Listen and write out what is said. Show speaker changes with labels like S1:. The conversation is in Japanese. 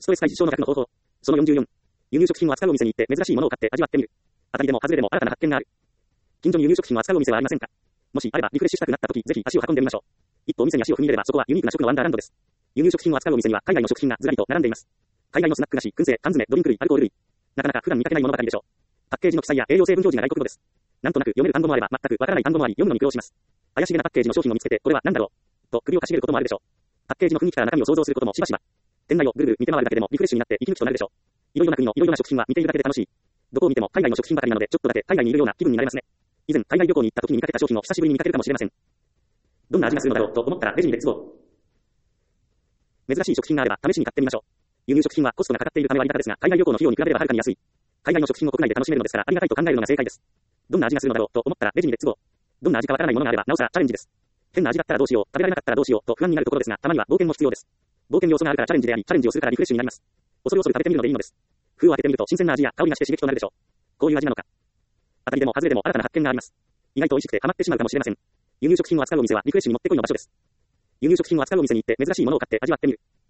S1: ストレス解消の方法。その44。輸入食品を扱うお店に行って珍しいものを買って味わってみる。当たりでも外れでも新たな発見がある。近所に輸入食品を扱うお店はありませんか？もしあればリフレッシュしたくなった時、ぜひ足を運んでみましょう。一歩お店に足を踏み入れればそこはユニークな食のワンダーランドです。輸入食品を扱うお店には海外の食品がずらりと並んでいます。海外のスナック菓子、燻製、缶詰、ドリンク類、アルコール類。なかなか普段見かけないものばかりでしょう。パッケージの記載や栄養成分表示が外国語です。なんとなく読める単語もあれば全くわからない単語もあり読むのに苦労します。怪しげなパッケージの商品を見つけてこれは何だろうと首をかしげることもあるでしょう。パッケージの雰囲気から中身を想像することもしばしば。店内をぐるぐる見て回るだけでもリフレッシュになって息抜きとなるでしょう。いろいろな国のいろいろな食品は見ているだけで楽しい。どこを見ても海外の食品ばかりなのでちょっとだけ海外にいるような気分になれますね。以前海外旅行に行った時に見かけた商品を久しぶりに見かけるかもしれません。どんな味がするのだろうと思ったらレジにレッツゴー。珍しい食品があれば試しに買ってみましょう。輸入食品はコストがかかっているため割高ですが、海外旅行の費用に比べればはるかに安い。海外の食品を国内で楽しめるのですからありがたいと考えるのが正解です。どんな味がするのだろうと思ったらレジにレッツゴー。どんな味かわからないものがあればなおさらチャレンジです。変な味だったらどうしよう、食べられなかったらどうしようと不安になるところですが、たまには冒険も必要です。冒険要素があるからチャレンジであり、チャレンジをするからリフレッシュになります。恐る恐る食べてみるのでいいのです。封を開けてみると新鮮な味や香りがして刺激となるでしょう。こういう味なのか。当たりでも外れでも新たな発見があります。意外と美味しくてハマってしまうかもしれません。輸入食品を扱うお店はリフレッシュにもってこいの場所です。輸入食品を扱うお店に行って珍しいものを買って味わってみる。